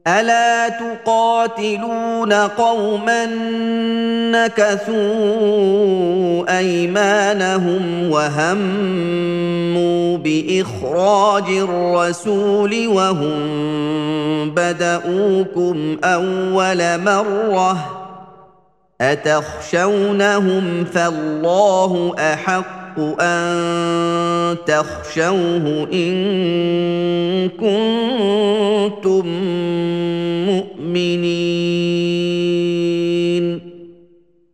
ألا تقاتلون قوما نكثوا أيمانهم وهموا بإخراج الرسول وهم بدؤوكم أول مرة أتخشونهم فالله أحق أن تخشوه إن